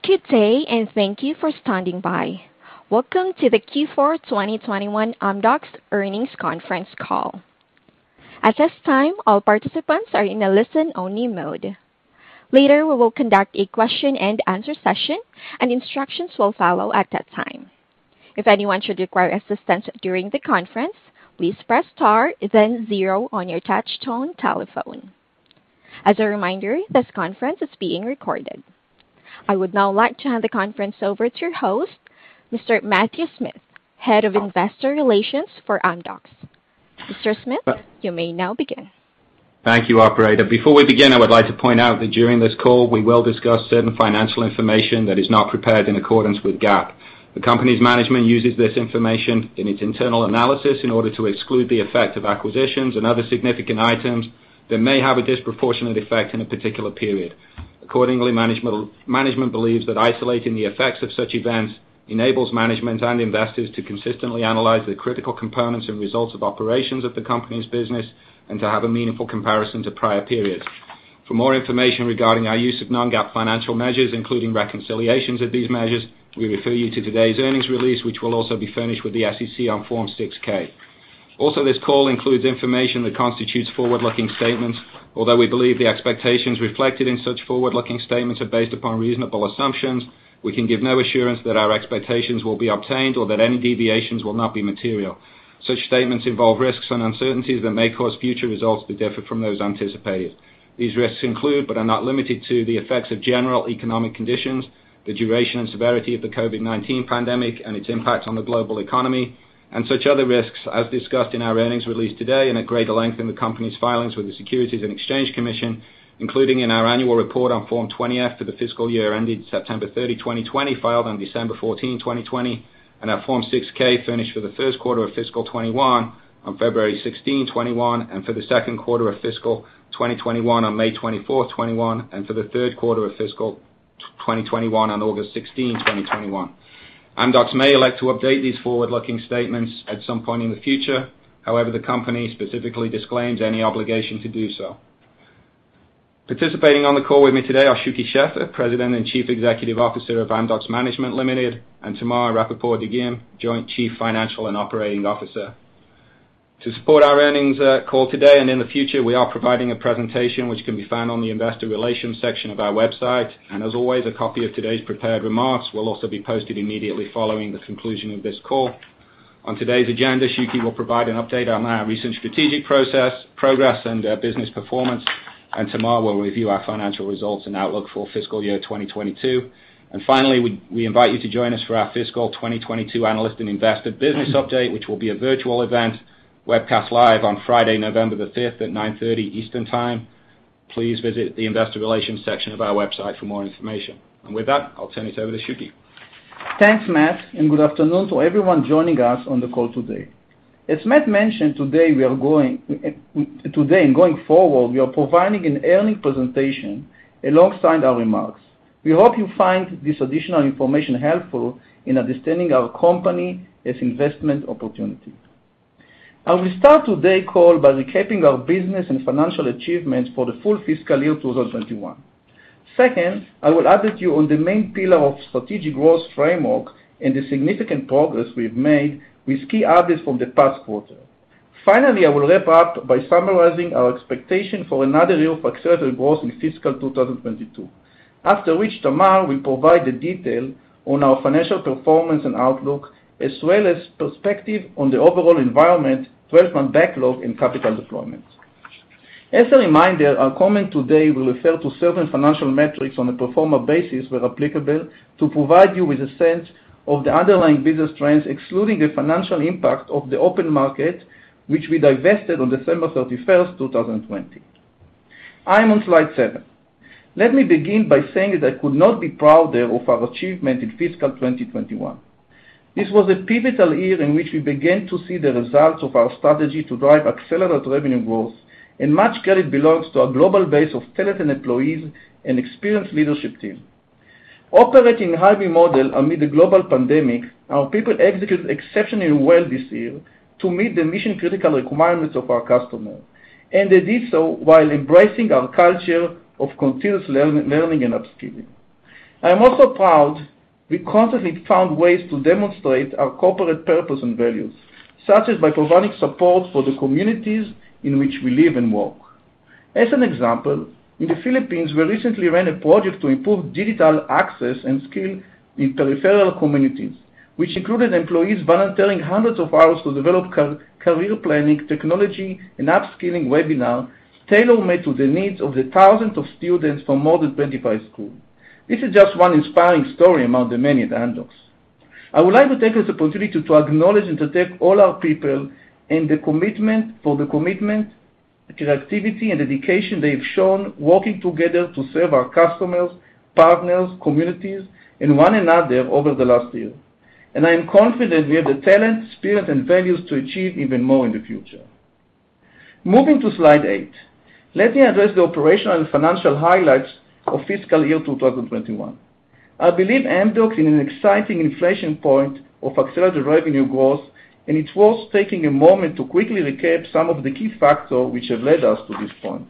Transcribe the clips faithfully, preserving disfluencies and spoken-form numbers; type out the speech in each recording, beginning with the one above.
Good day, and thank you for standing by. Welcome to the Q four twenty twenty-one Amdocs Earnings Conference Call. At this time, all participants are in a listen-only mode. Later, we will conduct a question-and-answer session, and instructions will follow at that time. If anyone should require assistance during the conference, please press star, then zero on your touch-tone telephone. As a reminder, this conference is being recorded. I would now like to hand the conference over to your host, Mister Matthew Smith, Head of Investor Relations for Amdocs. Mister Smith, you may now begin. Thank you, operator. Before we begin, I would like to point out that during this call, we will discuss certain financial information that is not prepared in accordance with GAAP. The company's management uses this information in its internal analysis in order to exclude the effect of acquisitions and other significant items that may have a disproportionate effect in a particular period. Accordingly, management, management believes that isolating the effects of such events enables management and investors to consistently analyze the critical components and results of operations of the company's business and to have a meaningful comparison to prior periods. For more information regarding our use of non-GAAP financial measures, including reconciliations of these measures, we refer you to today's earnings release, which will also be furnished with the S E C on Form six K. Also, this call includes information that constitutes forward-looking statements. Although we believe the expectations reflected in such forward-looking statements are based upon reasonable assumptions, we can give no assurance that our expectations will be obtained or that any deviations will not be material. Such statements involve risks and uncertainties that may cause future results to differ from those anticipated. These risks include, but are not limited to, the effects of general economic conditions, the duration and severity of the COVID nineteen pandemic and its impact on the global economy, and such other risks as discussed in our earnings release today and at greater length in the company's filings with the Securities and Exchange Commission, including in our annual report on Form twenty F for the fiscal year ended September thirtieth, twenty twenty, filed on December fourteenth, twenty twenty, and our Form six K furnished for the first quarter of fiscal twenty-one on February sixteenth, twenty-one, and for the second quarter of fiscal twenty twenty-one on May twenty-fourth, twenty-one, and for the third quarter of fiscal twenty twenty-one on August sixteenth, twenty twenty-one. Amdocs may elect to update these forward-looking statements at some point in the future. However, the company specifically disclaims any obligation to do so. Participating on the call with me today are Shuky Sheffer, President and Chief Executive Officer of Amdocs Management Limited, and Tamar Rapaport-Dagim, Joint Chief Financial and Operating Officer. To support our earnings uh, call today and in the future, we are providing a presentation which can be found on the Investor Relations section of our website. And as always, a copy of today's prepared remarks will also be posted immediately following the conclusion of this call. On today's agenda, Shuky will provide an update on our recent strategic process, progress and uh, business performance, and Tamar will review our financial results and outlook for fiscal year twenty twenty-two. And finally, we, we invite you to join us for our fiscal twenty twenty-two Analyst and Investor Business Update, which will be a virtual event webcast live on Friday, November the fifth at nine thirty Eastern Time. Please visit the Investor Relations section of our website for more information. And with that, I'll turn it over to Shuky. Thanks, Matt, and good afternoon to everyone joining us on the call today. As Matt mentioned, today we are going today and going forward, we are providing an earnings presentation alongside our remarks. We hope you find this additional information helpful in understanding our company as investment opportunity. I will start today's call by recapping our business and financial achievements for the full fiscal year twenty twenty-one. Second, I will update you on the main pillar of strategic growth framework and the significant progress we've made with key updates from the past quarter. Finally, I will wrap up by summarizing our expectation for another year of accelerated growth in fiscal twenty twenty-two, after which Tamar will provide the detail on our financial performance and outlook, as well as perspective on the overall environment, twelve-month backlog, and capital deployment. As a reminder, our comment today will refer to certain financial metrics on a pro forma basis where applicable to provide you with a sense of the underlying business trends, excluding the financial impact of the open market, which we divested on December thirty-first, twenty twenty. I am on slide seven. Let me begin by saying that I could not be prouder of our achievement in fiscal twenty twenty-one. This was a pivotal year in which we began to see the results of our strategy to drive accelerated revenue growth, and much credit belongs to our global base of talented employees and experienced leadership team. Operating a hybrid model amid the global pandemic, our people executed exceptionally well this year to meet the mission-critical requirements of our customers, and they did so while embracing our culture of continuous learning and upskilling. I am also proud we constantly found ways to demonstrate our corporate purpose and values, such as by providing support for the communities in which we live and work. As an example, in the Philippines, we recently ran a project to improve digital access and skill in peripheral communities, which included employees volunteering hundreds of hours to develop car career planning, technology, and upskilling webinars tailor-made to the needs of the thousands of students from more than twenty-five schools. This is just one inspiring story among the many at Amdocs. I would like to take this opportunity to, to acknowledge and to thank all our people and the commitment for the commitment, creativity, and dedication they've shown working together to serve our customers, partners, communities, and one another over the last year. And I am confident we have the talent, spirit, and values to achieve even more in the future. Moving to slide eight, let me address the operational and financial highlights of fiscal year two thousand twenty-one. I believe Amdocs is in an exciting inflection point of accelerated revenue growth, and it's worth taking a moment to quickly recap some of the key factors which have led us to this point.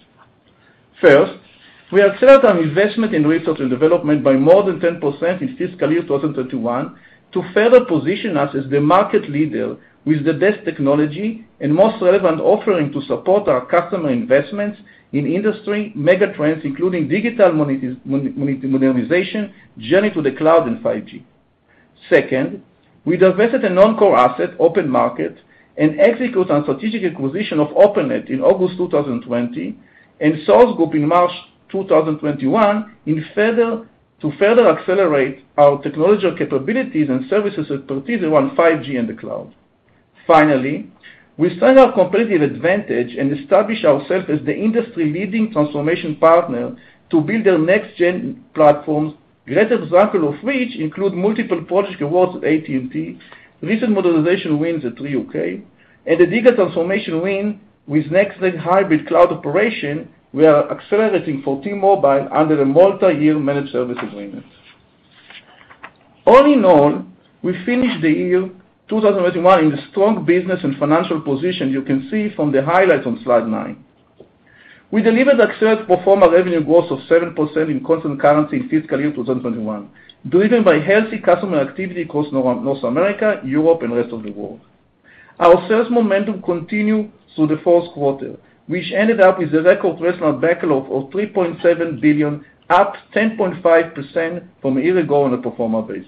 First, we accelerated our investment in research and development by more than ten percent in fiscal year two thousand twenty-one to further position us as the market leader with the best technology and most relevant offering to support our customer investments in industry megatrends, including digital modernization, journey to the cloud, and five G. Second, we divested a non-core asset, OpenMarket, and executed on strategic acquisition of Openet in August two thousand twenty and Source Group in March two thousand twenty-one in further, to further accelerate our technological capabilities and services expertise around five G and the cloud. Finally, we strengthened our competitive advantage and established ourselves as the industry-leading transformation partner to build their next-gen platforms, greater example of which include multiple project awards at A T and T, recent modernization wins at Three U K, and a digital transformation win with next-gen hybrid cloud operation we are accelerating for T-Mobile under a multi-year managed service agreement. All in all, we finished the year two thousand twenty-one in a strong business and financial position you can see from the highlights on slide nine. We delivered accelerated pro forma revenue growth of seven percent in constant currency in fiscal year two thousand twenty-one, driven by healthy customer activity across North America, Europe, and the rest of the world. Our sales momentum continued through the fourth quarter, which ended up with a record regional backlog of three point seven billion dollars, up ten point five percent from a year ago on a pro forma basis.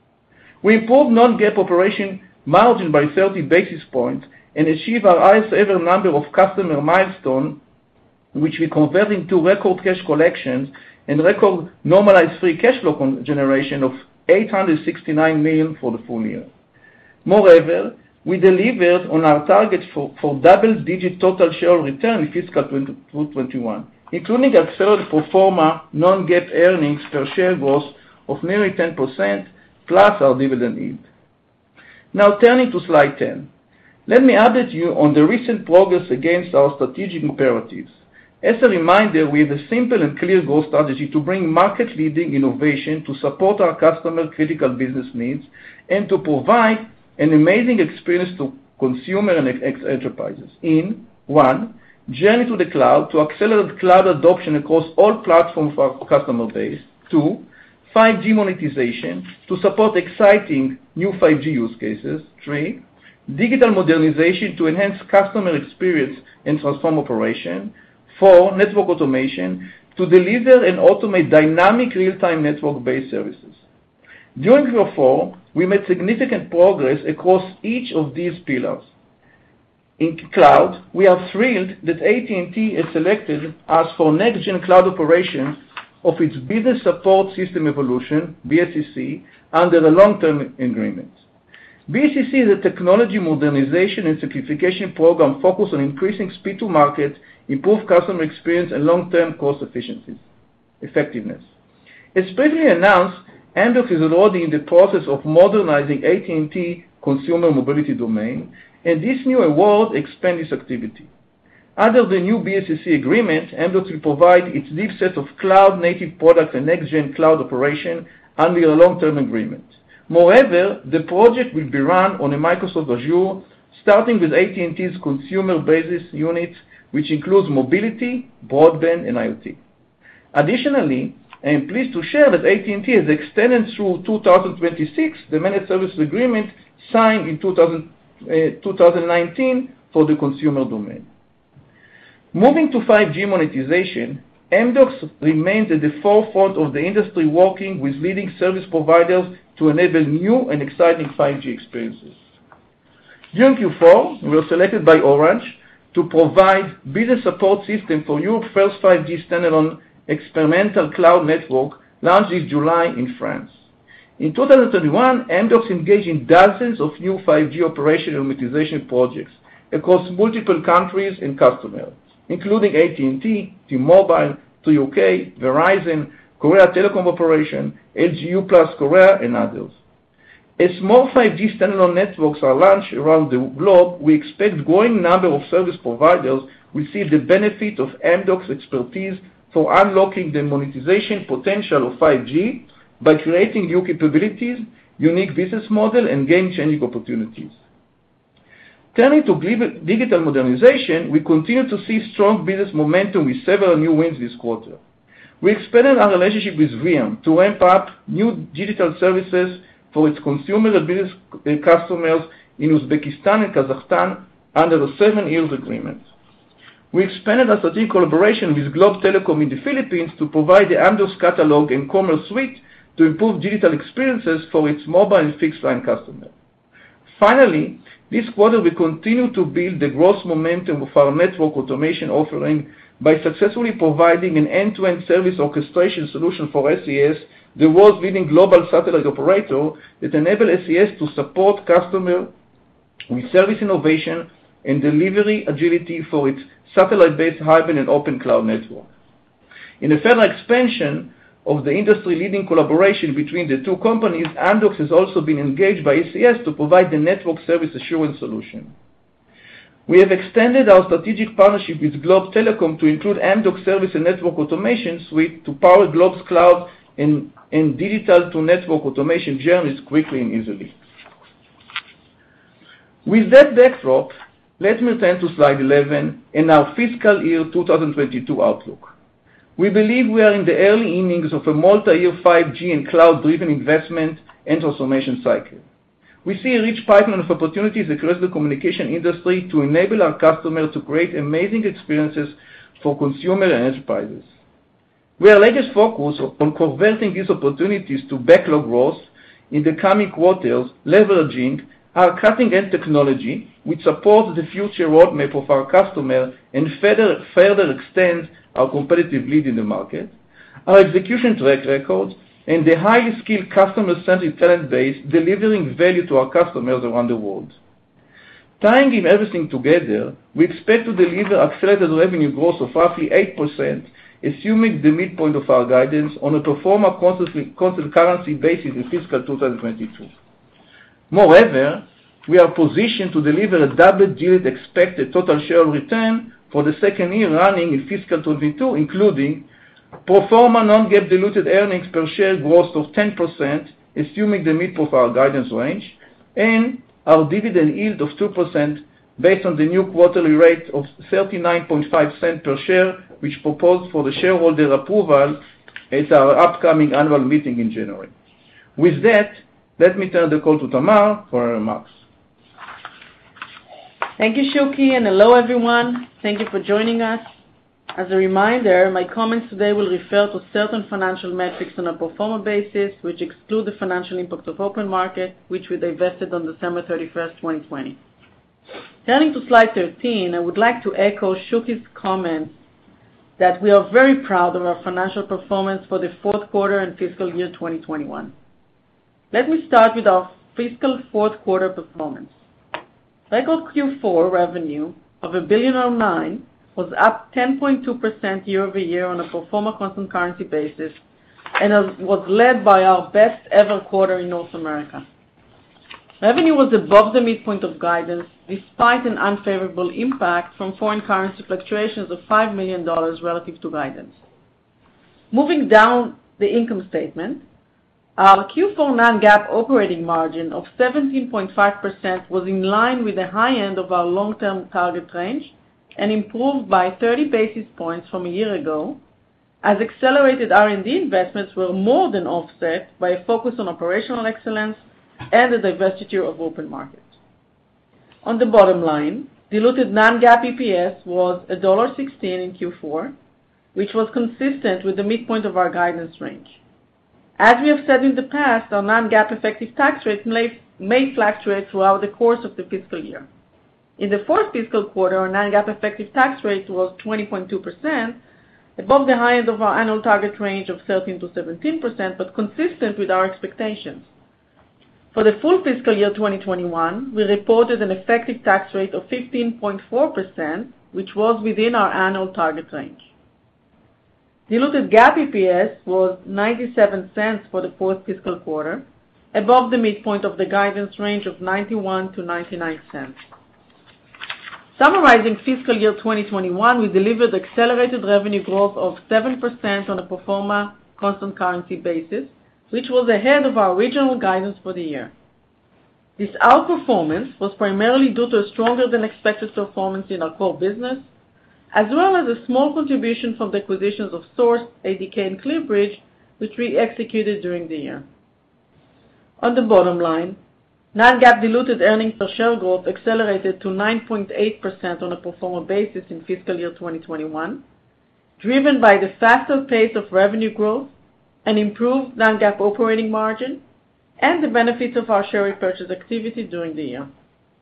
We improved non-GAAP operation margin by thirty basis points and achieved our highest ever number of customer milestones, which we converted into record cash collections and record normalized free cash flow generation of eight hundred sixty-nine million dollars for the full year. Moreover, we delivered on our target for, for double-digit total share return in fiscal twenty twenty-one, including accelerated pro forma non-GAAP earnings per share growth of nearly ten percent, plus our dividend yield. Now turning to slide ten. Let me update you on the recent progress against our strategic imperatives. As a reminder, we have a simple and clear growth strategy to bring market-leading innovation to support our customer critical business needs and to provide an amazing experience to consumer and enterprises. In one, journey to the cloud to accelerate cloud adoption across all platforms of our customer base. Two, five G monetization to support exciting new five G use cases. Three, digital modernization to enhance customer experience and transform operation. Four, network automation to deliver and automate dynamic real-time network-based services. During Q four, we made significant progress across each of these pillars. In cloud, we are thrilled that A T and T has selected us for next-gen cloud operations of its Business Support System Evolution, B S C C, under a long-term agreement. B S C C is a technology modernization and simplification program focused on increasing speed to market, improve customer experience, and long-term cost efficiencies, effectiveness. As previously announced, Amdocs is already in the process of modernizing A T and T consumer mobility domain, and this new award expands this activity. Under the new B S C C agreement, Amdocs will provide its deep set of cloud-native products and next-gen cloud operation under a long-term agreement. Moreover, the project will be run on a Microsoft Azure, starting with A T and T's consumer basis unit, which includes mobility, broadband, and IoT. Additionally, I am pleased to share that A T and T has extended through two thousand twenty-six the managed services agreement signed in two thousand nineteen for the consumer domain. Moving to five G monetization, Amdocs remains at the forefront of the industry, working with leading service providers to enable new and exciting five G experiences. During Q four, we were selected by Orange to provide business support system for Europe's first five G standalone experimental cloud network launched this July in France. In two thousand twenty-one, Amdocs engaged in dozens of new five G operational monetization projects across multiple countries and customers, including A T and T, T-Mobile, Three U K, Verizon, Korea Telecom Operation, L G U Plus Korea, and others. As more five G standalone networks are launched around the globe, we expect growing number of service providers will see the benefit of Amdocs' expertise for unlocking the monetization potential of five G by creating new capabilities, unique business model, and game-changing opportunities. Turning to digital modernization, we continue to see strong business momentum with several new wins this quarter. We expanded our relationship with V M to ramp up new digital services for its consumer and business customers in Uzbekistan and Kazakhstan under a seven-year agreement. We expanded our strategic collaboration with Globe Telecom in the Philippines to provide the Amdocs catalog and commerce suite to improve digital experiences for its mobile and fixed line customers. Finally, this quarter we continue to build the growth momentum of our network automation offering by successfully providing an end-to-end service orchestration solution for S E S, the world's leading global satellite operator, that enables S E S to support customers with service innovation and delivery agility for its satellite-based hybrid and open cloud network. In a further expansion of the industry-leading collaboration between the two companies, Amdocs has also been engaged by S E S to provide the network service assurance solution. We have extended our strategic partnership with Globe Telecom to include Amdocs Service and Network Automation Suite to power Globe's cloud and, and digital-to-network automation journeys quickly and easily. With that backdrop, let me turn to slide eleven and our fiscal year two thousand twenty-two outlook. We believe we are in the early innings of a multi-year five G and cloud-driven investment and transformation cycle. We see a rich pipeline of opportunities across the communication industry to enable our customers to create amazing experiences for consumers and enterprises. We are laser focused on converting these opportunities to backlog growth in the coming quarters, leveraging our cutting-edge technology, which supports the future roadmap of our customer and further, further extends our competitive lead in the market, our execution track record, and the highly skilled customer-centric talent base delivering value to our customers around the world. Tying in everything together, we expect to deliver accelerated revenue growth of roughly eight percent, assuming the midpoint of our guidance on a pro forma constant currency basis in fiscal two thousand twenty-two. Moreover, we are positioned to deliver a double-digit expected total share return for the second year running in fiscal twenty-two, including pro forma non-GAAP diluted earnings per share growth of ten percent, assuming the midpoint of our guidance range, and our dividend yield of two percent based on the new quarterly rate of thirty-nine point five cents per share, which proposed for the shareholder approval at our upcoming annual meeting in January. With that, let me turn the call to Tamar for her remarks. Thank you, Shuky, and hello, everyone. Thank you for joining us. As a reminder, my comments today will refer to certain financial metrics on a pro forma basis, which exclude the financial impact of OpenMarket, which we divested on December thirty-first, twenty twenty. Turning to slide thirteen, I would like to echo Shuky's comments that we are very proud of our financial performance for the fourth quarter and fiscal year twenty twenty-one. Let me start with our fiscal fourth quarter performance. Record Q four revenue of one billion nine hundred was up ten point two percent year-over-year on a pro forma constant currency basis and was led by our best ever quarter in North America. Revenue was above the midpoint of guidance despite an unfavorable impact from foreign currency fluctuations of five million dollars relative to guidance. Moving down the income statement, our Q four non-GAAP operating margin of seventeen point five percent was in line with the high end of our long-term target range and improved by thirty basis points from a year ago, as accelerated R and D investments were more than offset by a focus on operational excellence and the divestiture of OpenMarket. On the bottom line, diluted non-GAAP E P S was one dollar and sixteen cents in Q four, which was consistent with the midpoint of our guidance range. As we have said in the past, our non-GAAP effective tax rate may, may fluctuate throughout the course of the fiscal year. In the fourth fiscal quarter, our non-GAAP effective tax rate was twenty point two percent, above the high end of our annual target range of thirteen to seventeen percent, but consistent with our expectations. For the full fiscal year twenty twenty-one, we reported an effective tax rate of fifteen point four percent, which was within our annual target range. Diluted GAAP E P S was ninety-seven cents for the fourth fiscal quarter, above the midpoint of the guidance range of ninety-one to ninety-nine cents. Summarizing fiscal year twenty twenty-one, we delivered accelerated revenue growth of seven percent on a pro forma constant currency basis, which was ahead of our original guidance for the year. This outperformance was primarily due to a stronger than expected performance in our core business, as well as a small contribution from the acquisitions of Source, A D K, and ClearBridge, which we executed during the year. On the bottom line, non-GAAP diluted earnings per share growth accelerated to nine point eight percent on a pro forma basis in fiscal year twenty twenty-one, driven by the faster pace of revenue growth, an improved non-GAAP operating margin, and the benefits of our share repurchase activity during the year.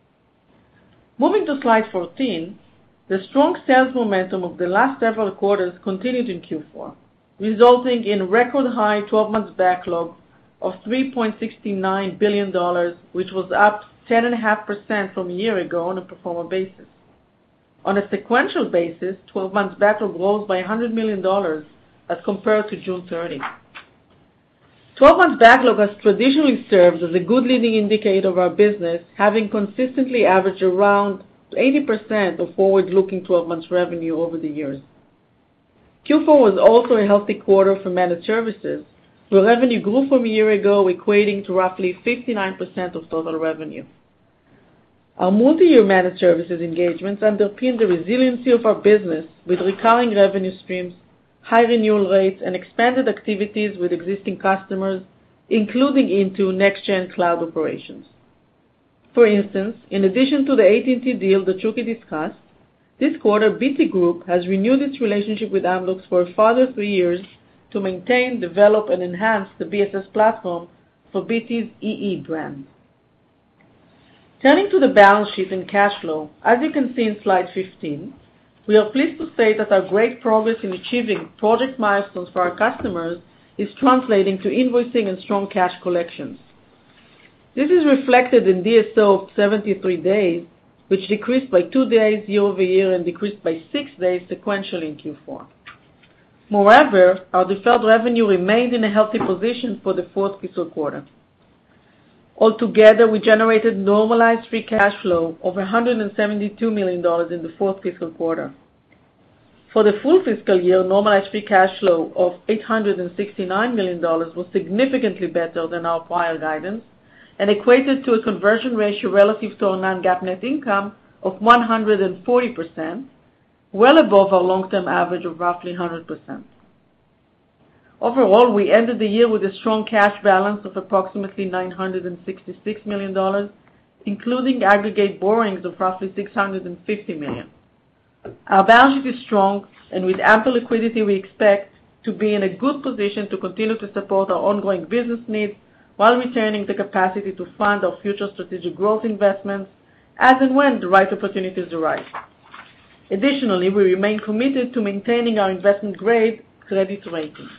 Moving to slide fourteen, the strong sales momentum of the last several quarters continued in Q four, resulting in record high twelve months backlog of three point six nine billion dollars, which was up ten point five percent from a year ago on a pro forma basis. On a sequential basis, twelve months backlog rose by one hundred million dollars as compared to June thirtieth. twelve months backlog has traditionally served as a good leading indicator of our business, having consistently averaged around eighty percent of forward-looking twelve months revenue over the years. Q four was also a healthy quarter for managed services, where revenue grew from a year ago, equating to roughly fifty-nine percent of total revenue. Our multi-year managed services engagements underpin the resiliency of our business with recurring revenue streams, high renewal rates, and expanded activities with existing customers, including into next-gen cloud operations. For instance, in addition to the A T and T deal that Shuky discussed, this quarter B T Group has renewed its relationship with Amdocs for a further three years to maintain, develop, and enhance the B S S platform for B T's E E brand. Turning to the balance sheet and cash flow, as you can see in slide fifteen, we are pleased to say that our great progress in achieving project milestones for our customers is translating to invoicing and strong cash collections. This is reflected in D S O of seventy-three days, which decreased by two days year over year and decreased by six days sequentially in Q four. Moreover, our deferred revenue remained in a healthy position for the fourth fiscal quarter. Altogether, we generated normalized free cash flow of one hundred seventy-two million dollars in the fourth fiscal quarter. For the full fiscal year, normalized free cash flow of eight hundred sixty-nine million dollars was significantly better than our prior guidance and equated to a conversion ratio relative to our non-GAAP net income of one hundred forty percent, well above our long-term average of roughly one hundred percent. Overall, we ended the year with a strong cash balance of approximately nine hundred sixty-six million dollars, including aggregate borrowings of roughly six hundred fifty million dollars. Our balance sheet is strong, and with ample liquidity, we expect to be in a good position to continue to support our ongoing business needs while retaining the capacity to fund our future strategic growth investments as and when the right opportunities arise. Additionally, we remain committed to maintaining our investment-grade credit rating.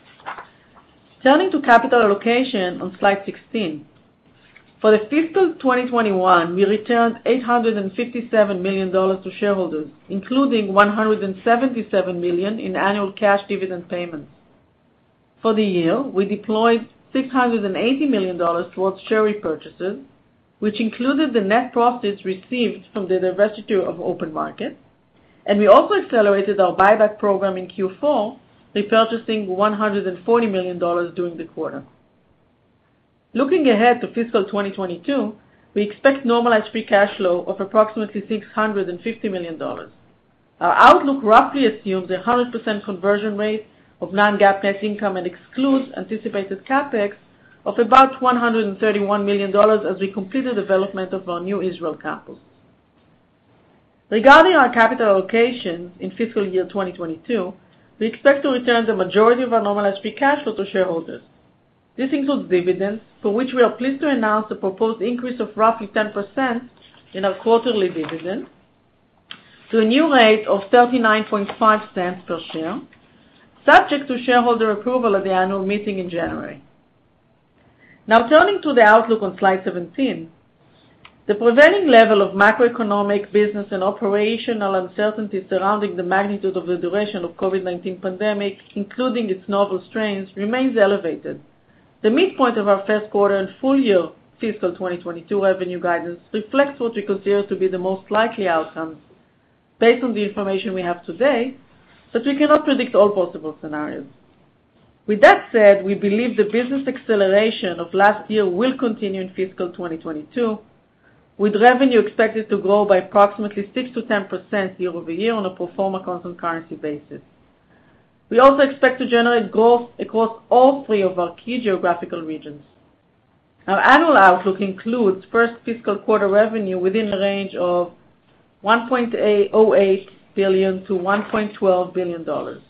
Turning to capital allocation on slide sixteen. For the fiscal twenty twenty-one, we returned eight hundred fifty-seven million dollars to shareholders, including one hundred seventy-seven million dollars in annual cash dividend payments. For the year, we deployed six hundred eighty million dollars towards share repurchases, which included the net profits received from the divestiture of OpenMarket, and we also accelerated our buyback program in Q four, repurchasing one hundred forty million dollars during the quarter. Looking ahead to fiscal twenty twenty-two, we expect normalized free cash flow of approximately six hundred fifty million dollars. Our outlook roughly assumes a one hundred percent conversion rate of non-GAAP net income and excludes anticipated CapEx of about one hundred thirty-one million dollars as we complete the development of our new Israel campus. Regarding our capital allocation in fiscal year twenty twenty-two, we expect to return the majority of our normalized free cash flow to shareholders. This includes dividends, for which we are pleased to announce a proposed increase of roughly ten percent in our quarterly dividend to a new rate of thirty-nine point five cents per share, subject to shareholder approval at the annual meeting in January. Now turning to the outlook on slide seventeen, the prevailing level of macroeconomic, business, and operational uncertainty surrounding the magnitude of the duration of COVID nineteen pandemic, including its novel strains, remains elevated. The midpoint of our first quarter and full year fiscal twenty twenty-two revenue guidance reflects what we consider to be the most likely outcomes based on the information we have today, but we cannot predict all possible scenarios. With that said, we believe the business acceleration of last year will continue in fiscal twenty twenty-two, with revenue expected to grow by approximately six to ten percent year over year on a pro forma constant currency basis. We also expect to generate growth across all three of our key geographical regions. Our annual outlook includes first fiscal quarter revenue within a range of one point zero eight billion dollars to one point one two billion dollars.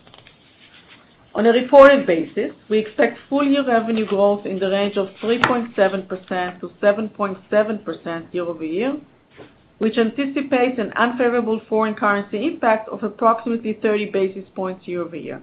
On a reported basis, we expect full-year revenue growth in the range of three point seven percent to seven point seven percent year-over-year, which anticipates an unfavorable foreign currency impact of approximately thirty basis points year-over-year.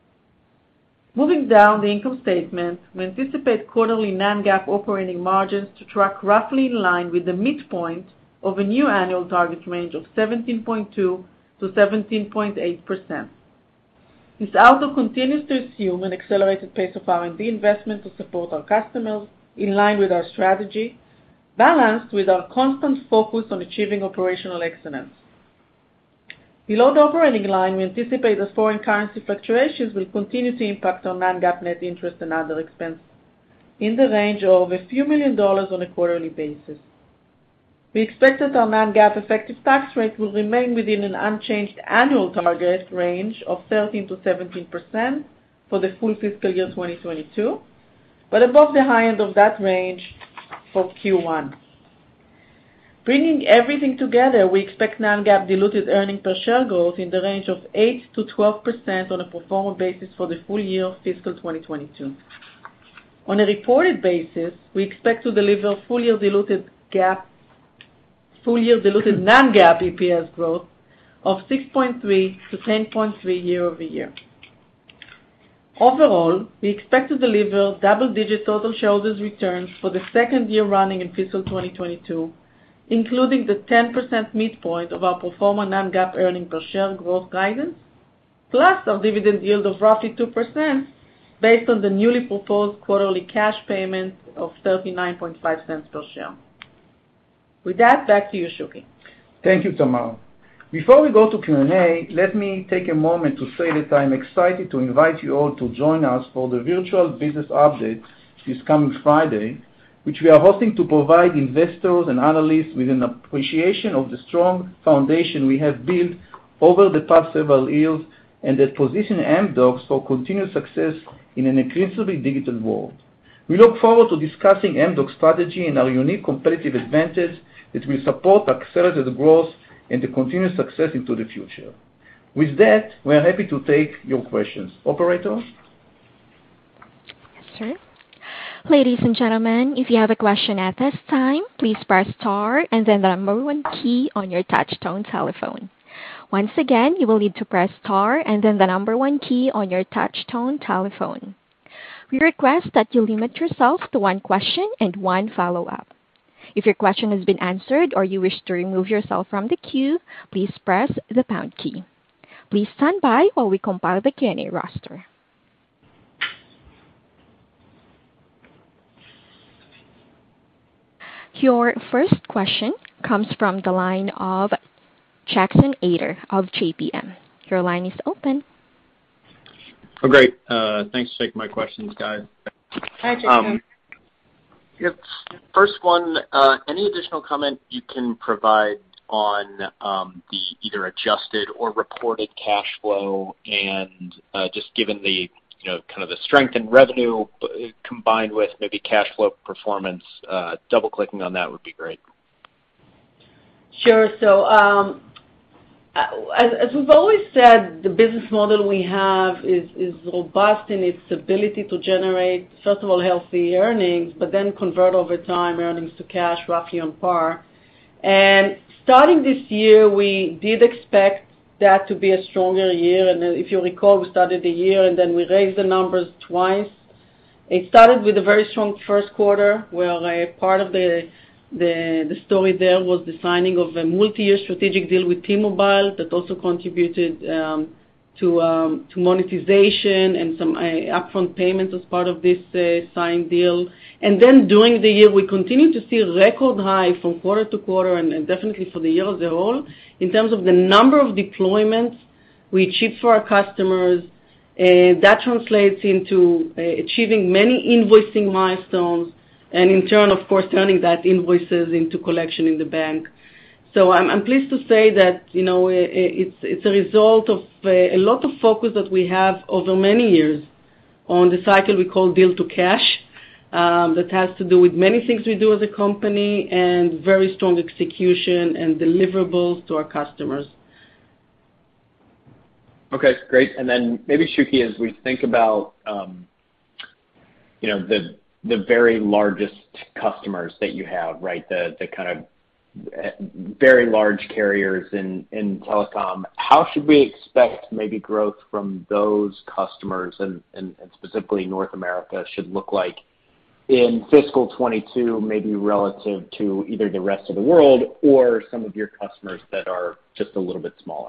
Moving down the income statement, we anticipate quarterly non-GAAP operating margins to track roughly in line with the midpoint of a new annual target range of seventeen point two to seventeen point eight percent. This outlook continues to assume an accelerated pace of R and D investment to support our customers in line with our strategy, balanced with our constant focus on achieving operational excellence. Below the operating line, we anticipate that foreign currency fluctuations will continue to impact our non-GAAP net interest and other expense in the range of a few million dollars on a quarterly basis. We expect that our non-GAAP effective tax rate will remain within an unchanged annual target range of thirteen to seventeen percent for the full fiscal year twenty twenty-two, but above the high end of that range for Q one. Bringing everything together, we expect non-GAAP diluted earnings per share growth in the range of eight to twelve percent on a pro forma basis for the full year of fiscal twenty twenty-two. On a reported basis, we expect to deliver full-year diluted GAAP full-year diluted non-GAAP E P S growth of six point three to ten point three year-over-year. Overall, we expect to deliver double-digit total shareholders' returns for the second year running in fiscal twenty twenty-two, including the ten percent midpoint of our pro forma non-GAAP earnings per share growth guidance, plus our dividend yield of roughly two percent based on the newly proposed quarterly cash payment of thirty-nine point five cents per share. With that, back to you, Shuky. Thank you, Tamar. Before we go to Q and A, let me take a moment to say that I'm excited to invite you all to join us for the virtual business update this coming Friday, which we are hosting to provide investors and analysts with an appreciation of the strong foundation we have built over the past several years and that position Amdocs for continued success in an increasingly digital world. We look forward to discussing Amdocs' strategy and our unique competitive advantage that will support accelerated growth and the continued success into the future. With that, we are happy to take your questions. Operator? Yes, sir. Ladies and gentlemen, if you have a question at this time, please press star and then the number one key on your touch-tone telephone. Once again, you will need to press star and then the number one key on your touch-tone telephone. We request that you limit yourself to one question and one follow-up. If your question has been answered or you wish to remove yourself from the queue, please press the pound key. Please stand by while we compile the Q and A roster. Your first question comes from the line of Jackson Ader of J P M. Your line is open. Oh, great. Uh, thanks for taking my questions, guys. Hi, Jackson. Um, First one, uh, any additional comment you can provide on um, the either adjusted or reported cash flow, and uh, just given the you know kind of the strength in revenue combined with maybe cash flow performance, uh, double clicking on that would be great. Sure. So um, as, as we've always said, the business model we have is, is robust in its ability to generate, first of all, healthy earnings, but then convert over time earnings to cash roughly on par. And starting this year, we did expect that to be a stronger year. And if you recall, we started the year and then we raised the numbers twice. It started with a very strong first quarter, where a part of the The, the story there was the signing of a multi-year strategic deal with T-Mobile that also contributed um, to, um, to monetization and some uh, upfront payments as part of this uh, signed deal. And then during the year, we continue to see record high from quarter to quarter and, and definitely for the year as a whole in terms of the number of deployments we achieved for our customers. Uh, that translates into uh, achieving many invoicing milestones, and in turn, of course, turning that invoices into collection in the bank. So I'm, I'm pleased to say that, you know, it's, it's a result of a lot of focus that we have over many years on the cycle we call deal to cash, um, that has to do with many things we do as a company and very strong execution and deliverables to our customers. Okay, great. And then maybe, Shuky, as we think about, um, you know, the the very largest customers that you have, right? The the kind of very large carriers in, in telecom. How should we expect maybe growth from those customers and, and, and specifically North America should look like in fiscal twenty-two, maybe relative to either the rest of the world or some of your customers that are just a little bit smaller?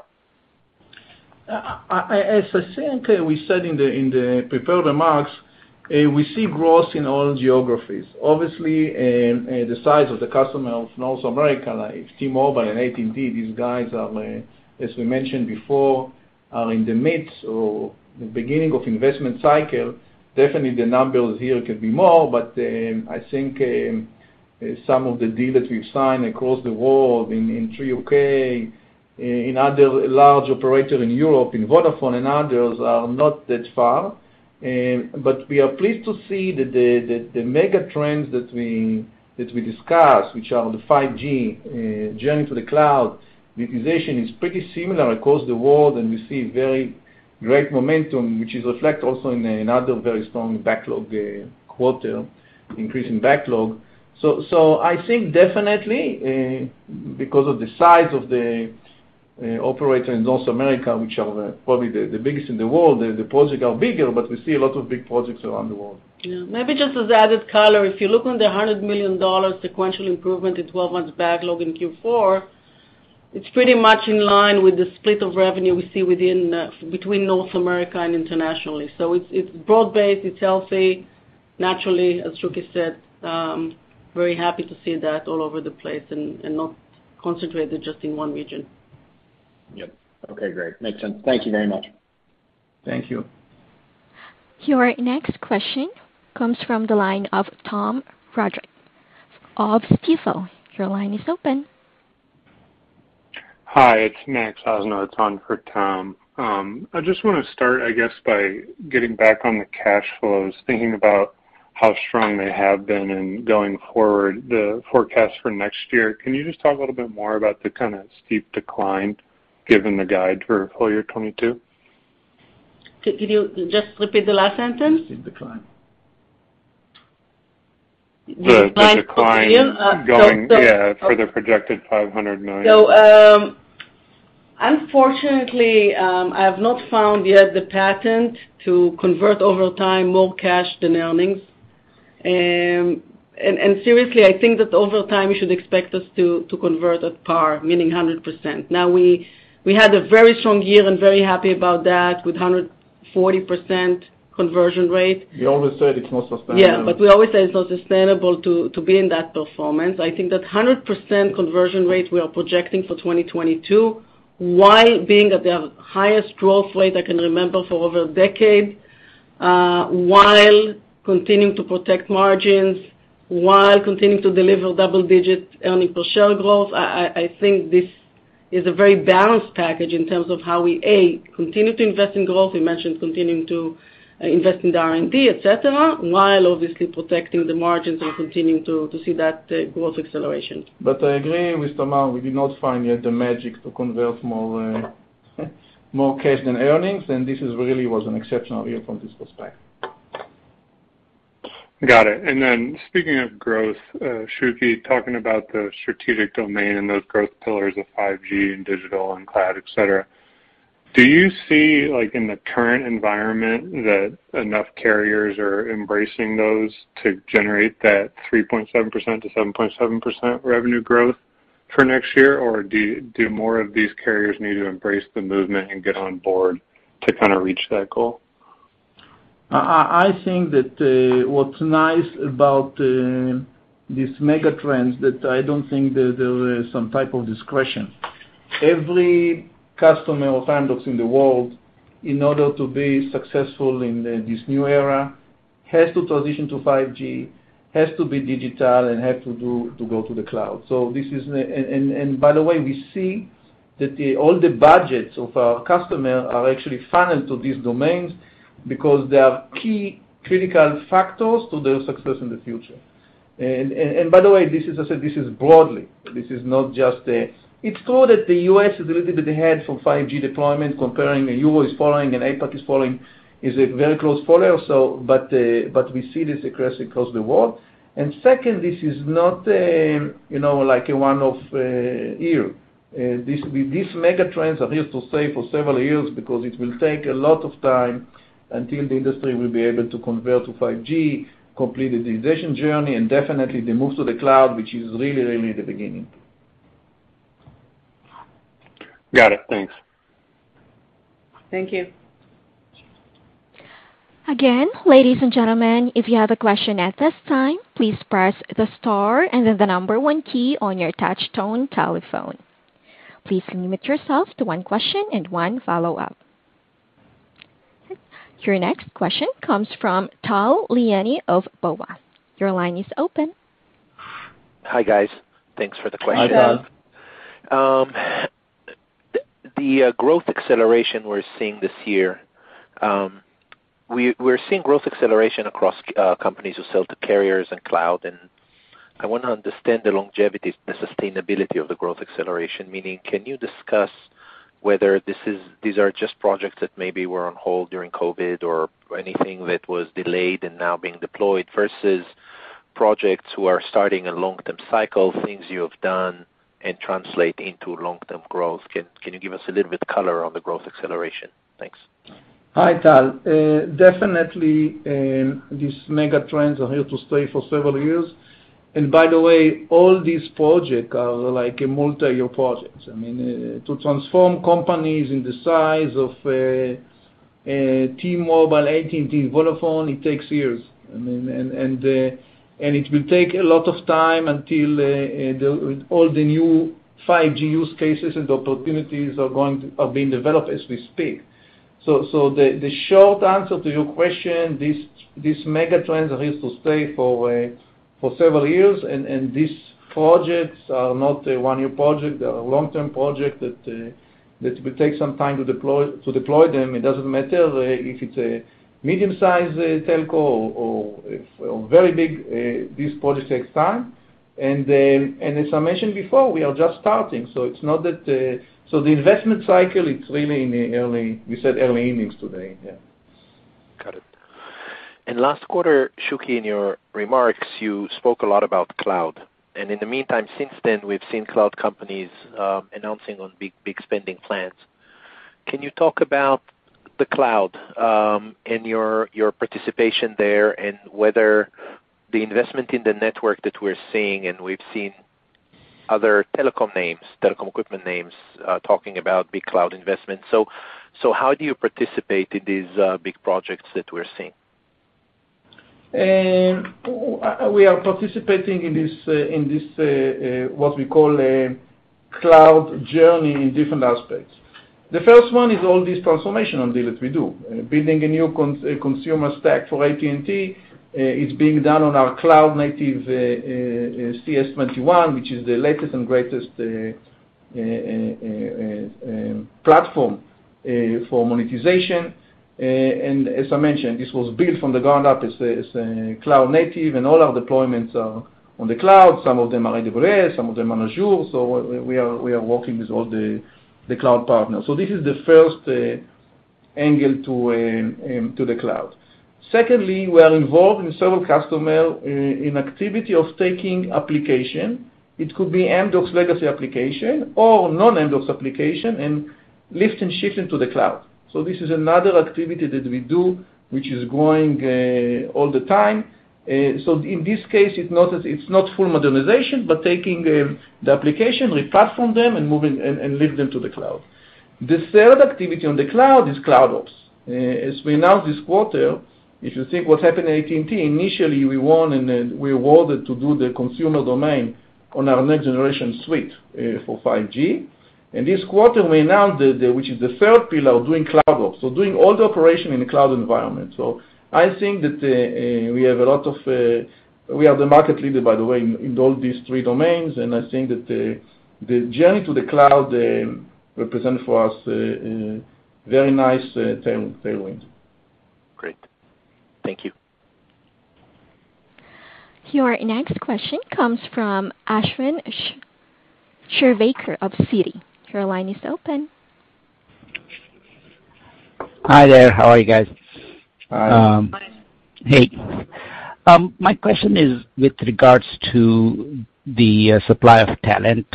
Uh, I, as I think uh, we said in the in the prepared remarks, Uh, we see growth in all geographies. Obviously, um, uh, the size of the customer of North America, like T-Mobile and A T and T, these guys are, uh, as we mentioned before, are in the midst or the beginning of investment cycle. Definitely the numbers here can be more, but um, I think um, uh, some of the deals that we've signed across the world in, in Three U K, uh, in other large operators in Europe, in Vodafone and others, are not that far. Um, but we are pleased to see that the, the, the mega trends that we that we discuss, which are the five G, uh, journey to the cloud, utilization is pretty similar across the world, and we see very great momentum, which is reflected also in another very strong backlog uh, quarter, increase in backlog. So, so I think definitely uh, because of the size of the Uh, operator in North America, which are uh, probably the, the biggest in the world. The, the projects are bigger, but we see a lot of big projects around the world. Yeah, maybe just as added color, if you look on the one hundred million dollars sequential improvement in twelve months backlog in Q four, it's pretty much in line with the split of revenue we see within uh, between North America and internationally. So it's, it's broad-based, it's healthy. Naturally, as Shuky said, um, very happy to see that all over the place and, and not concentrated just in one region. Yep. Okay, great. Makes sense. Thank you very much. Thank you. Your next question comes from the line of Tom Roderick of Stifel. Your line is open. Hi, it's Max Osno. It's on for Tom. Um, I just want to start, I guess, by getting back on the cash flows, thinking about how strong they have been and going forward, the forecast for next year. Can you just talk a little bit more about the kind of steep decline given the guide for full year twenty-two? Can you just repeat the last sentence? Steep decline. The, the decline uh, going, so, so, yeah, for the projected five hundred million. So, um, unfortunately, um, I have not found yet the patent to convert over time more cash than earnings. Um, And, and seriously, I think that over time you should expect us to, to convert at par, meaning one hundred percent. Now, we, we had a very strong year and very happy about that with one hundred forty percent conversion rate. We always said it's not sustainable. Yeah, but we always say it's not sustainable to, to be in that performance. I think that one hundred percent conversion rate we are projecting for twenty twenty-two, while being at the highest growth rate I can remember for over a decade, uh, while continuing to protect margins, while continuing to deliver double-digit earning per share growth. I, I think this is a very balanced package in terms of how we, A, continue to invest in growth. We mentioned continuing to uh, invest in the R and D, et cetera, while obviously protecting the margins and continuing to, to see that uh, growth acceleration. But I agree with Tamar. We did not find yet the magic to convert more uh, more cash than earnings, and this is really was an exceptional year from this perspective. Got it. And then speaking of growth, uh, Shuky, talking about the strategic domain and those growth pillars of five G and digital and cloud, et cetera, do you see, like in the current environment, that enough carriers are embracing those to generate that three point seven percent to seven point seven percent revenue growth for next year, or do, do more of these carriers need to embrace the movement and get on board to kind of reach that goal? I, I think that uh, what's nice about uh, these mega trends that I don't think that there is some type of discretion. Every customer of Amdocs in the world, in order to be successful in the, this new era, has to transition to five G, has to be digital, and have to do to go to the cloud. So this is, and, and, and by the way, we see that the, all the budgets of our customers are actually funneled to these domains because they are key critical factors to their success in the future. And, and, and by the way, this is, I said, this is broadly. This is not just a, it's true that the U S is a little bit ahead for five G deployment, comparing Euro is following and APAC is following, is a very close follower. So, but uh, but we see this across across the world. And second, this is not uh, you know like a one-off uh, year. Uh, this these mega trends are here to stay for several years because it will take a lot of time until the industry will be able to convert to five G, complete the digitization journey, and definitely the move to the cloud, which is really really the beginning. Got it. Thanks. Thank you. Again, ladies and gentlemen, if you have a question at this time, please press the star and then the number one key on your touch-tone telephone. Please limit yourself to one question and one follow-up. Your next question comes from Tal Liani of B O A. Your line is open. Hi, guys. Thanks for the question. Hi, Tal. Um, The uh, growth acceleration we're seeing this year, um, we, we're seeing growth acceleration across uh, companies who sell to carriers and cloud, and I want to understand the longevity, the sustainability of the growth acceleration, meaning can you discuss whether this is these are just projects that maybe were on hold during COVID or anything that was delayed and now being deployed versus projects who are starting a long-term cycle, things you have done, and translate into long-term growth. Can can you give us a little bit color on the growth acceleration? Thanks. Hi, Tal. Uh, definitely, um, these mega trends are here to stay for several years. And by the way, all these projects are like a multi-year projects. I mean, uh, to transform companies in the size of uh, uh, T-Mobile, A T and T, Vodafone, it takes years. I mean, and and uh, and it will take a lot of time until uh, uh, the, all the new five G use cases and opportunities are going to, are being developed as we speak. So, so the, the short answer to your question, these these mega trends are here to stay for uh, for several years, and, and these projects are not a one-year project; they are a long-term project that uh, that will take some time to deploy to deploy them. It doesn't matter uh, if it's a medium-sized uh, telco or, or, or very big. Uh, these projects take time, and um, and as I mentioned before, we are just starting. So it's not that. Uh, so the investment cycle, it's really in the early. We said early innings today. Yeah. Got it. And last quarter, Shuky, in your remarks, you spoke a lot about cloud. And in the meantime, since then, we've seen cloud companies um, announcing on big, big spending plans. Can you talk about the cloud um, and your your participation there, and whether the investment in the network that we're seeing, and we've seen other telecom names, telecom equipment names, uh, talking about big cloud investment. So, so how do you participate in these uh, big projects that we're seeing? Um, we are participating in this uh, in this uh, uh, what we call a cloud journey in different aspects. The first one is all this transformation deal that we do, uh, building a new con- uh, consumer stack for A T and T, it's being done on our cloud-native uh, uh, C S twenty-one, which is the latest and greatest uh, uh, uh, uh, platform uh, for monetization. Uh, and as I mentioned, this was built from the ground up as a, as a cloud-native, and all our deployments are on the cloud. Some of them are A W S, some of them are Azure. So we are we are working with all the the cloud partners. So this is the first uh, angle to um, um, to the cloud. Secondly, we are involved in several customers uh, in activity of taking application. It could be Amdocs legacy application or non-Amdocs application and lift and shift into the cloud. So this is another activity that we do, which is growing uh, all the time. Uh, so in this case, it's not it's not full modernization, but taking uh, the application, replatform them, and moving and, and lift them to the cloud. The third activity on the cloud is CloudOps. Uh, as we announced this quarter, if you think what happened at A T and T, initially we won and uh, we awarded to do the consumer domain on our next generation suite uh, for five G. And this quarter we announced, the, the, which is the third pillar, doing CloudOps, so doing all the operation in a cloud environment. So I think that uh, uh, we have a lot of, uh, we are the market leader, by the way, in, in all these three domains, and I think that uh, the journey to the cloud uh, represents for us uh, uh, very nice uh, tail, tailwind. Great. Thank you. Your next question comes from Ashwin Shirvaikar of Citi. Your line is open. Hi there. How are you guys? Hi. Um, hey. Um, my question is with regards to the uh, supply of talent.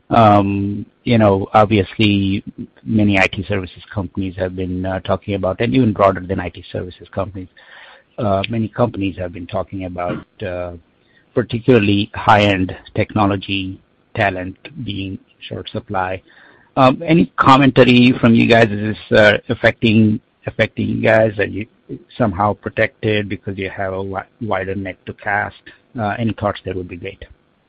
Um, you know, obviously, many I T services companies have been uh, talking about, and even broader than I T services companies, uh, many companies have been talking about uh, particularly high-end technology talent being short supply. Um, any commentary from you guys? Is this uh, affecting affecting you guys? Are you somehow protected because you have a wi- wider net to cast? Uh, any thoughts there would be great.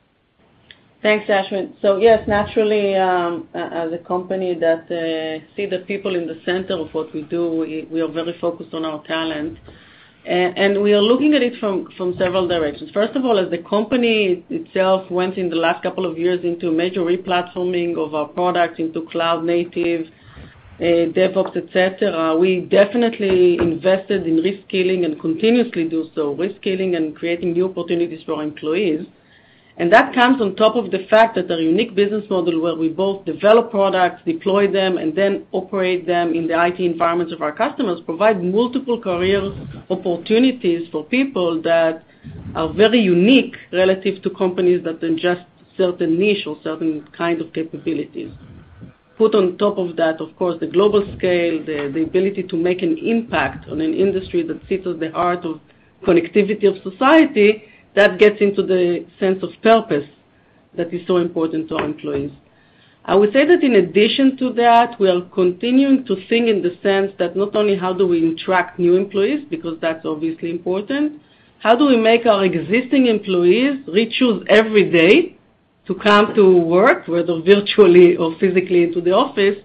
Thanks, Ashwin. So yes, naturally, um, as a company that uh, see the people in the center of what we do, we, we are very focused on our talent. And, and we are looking at it from, from several directions. First of all, as the company itself went in the last couple of years into major replatforming of our products into cloud native, uh, DevOps, et cetera, we definitely invested in reskilling and continuously do so, reskilling and creating new opportunities for our employees. And that comes on top of the fact that our unique business model where we both develop products, deploy them, and then operate them in the I T environments of our customers provide multiple career opportunities for people that are very unique relative to companies that are just certain niche or certain kind of capabilities. Put on top of that, of course, the global scale, the, the ability to make an impact on an industry that sits at the heart of connectivity of society, that gets into the sense of purpose that is so important to our employees. I would say that in addition to that, we are continuing to think in the sense that not only how do we attract new employees, because that's obviously important, how do we make our existing employees re-choose every day to come to work, whether virtually or physically into the office,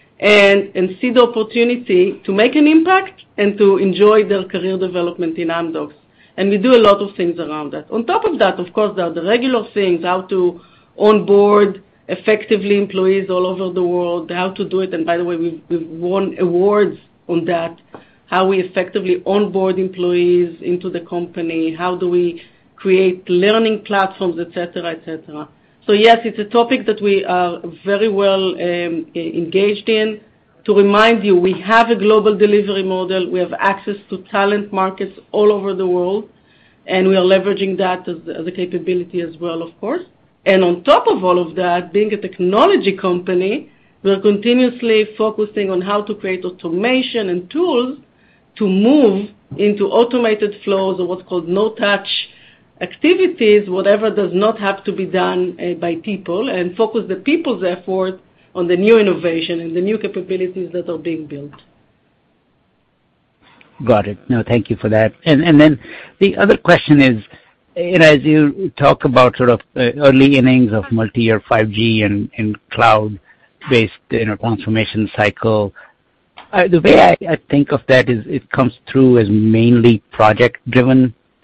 and, and see the opportunity to make an impact and to enjoy their career development in Amdocs. And we do a lot of things around that. On top of that, of course, there are the regular things, how to onboard effectively employees all over the world, how to do it. And by the way, we've, we've won awards on that, how we effectively onboard employees into the company, how do we create learning platforms, et cetera, et cetera. So yes, it's a topic that we are very well um, engaged in. To remind you, we have a global delivery model. We have access to talent markets all over the world, and we are leveraging that as, as a capability as well, of course. And on top of all of that, being a technology company, we're continuously focusing on how to create automation and tools to move into automated flows or what's called no-touch activities, whatever does not have to be done uh, by people, and focus the people's effort on the new innovation and the new capabilities that are being built. Got it. No, thank you for that. And and then the other question is, you know, as you talk about sort of uh, early innings of multi-year five G and, and cloud-based, you know, transformation cycle, uh, the way I, I think of that is it comes through as mainly project-driven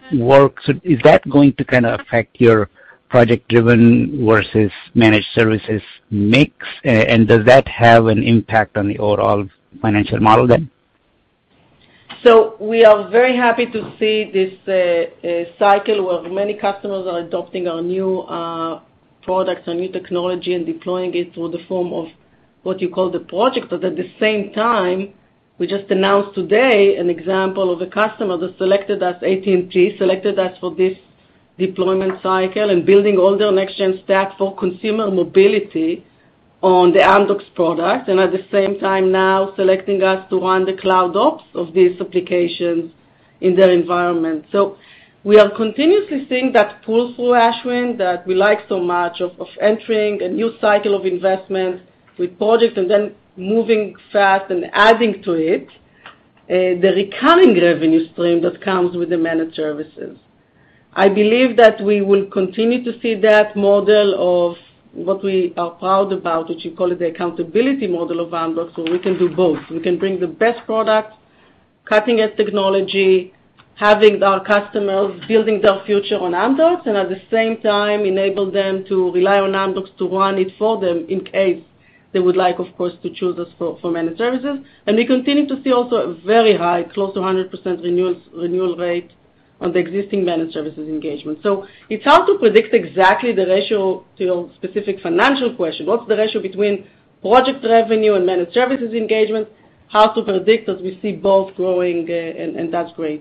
work? So is that going to kind of affect your project-driven versus managed services mix? And does that have an impact on the overall financial model then? So we are very happy to see this uh, uh, cycle where many customers are adopting our new uh, products, our new technology, and deploying it through the form of what you call the project. But at the same time, we just announced today an example of a customer that selected us, A T and T, selected us for this deployment cycle and building all their next-gen stack for consumer mobility on the Amdocs product, and at the same time now selecting us to run the cloud ops of these applications in their environment. So we are continuously seeing that pull through, Ashwin, that we like so much of, of entering a new cycle of investment with projects and then moving fast and adding to it uh, the recurring revenue stream that comes with the managed services. I believe that we will continue to see that model of what we are proud about, which you call it the accountability model of Amdocs, where we can do both. We can bring the best product, cutting-edge technology, having our customers building their future on Amdocs, and at the same time enable them to rely on Amdocs to run it for them in case they would like, of course, to choose us for, for managed services. And we continue to see also a very high, close to one hundred percent renewal, renewal rate on the existing managed services engagement. So it's hard to predict exactly the ratio to your specific financial question. What's the ratio between project revenue and managed services engagement? Hard to predict as we see both growing, uh, and, and that's great.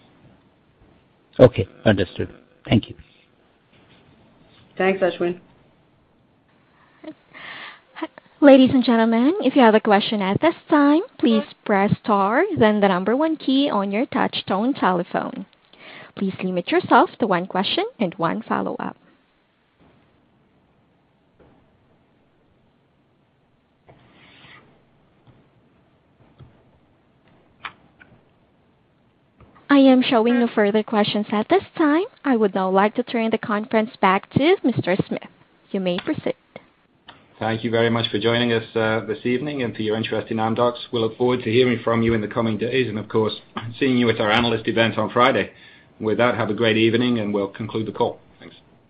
Okay, understood. Thank you. Thanks, Ashwin. Ladies and gentlemen, if you have a question at this time, please press star, then the number one key on your touch-tone telephone. Please limit yourself to one question and one follow-up. I am showing no further questions at this time. I would now like to turn the conference back to Mister Smith. You may proceed. Thank you very much for joining us uh, this evening and for your interest in Amdocs. We look forward to hearing from you in the coming days and, of course, seeing you at our analyst event on Friday. With that, have a great evening, and we'll conclude the call. Thanks.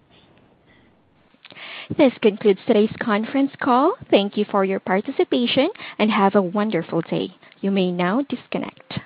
This concludes today's conference call. Thank you for your participation, and have a wonderful day. You may now disconnect.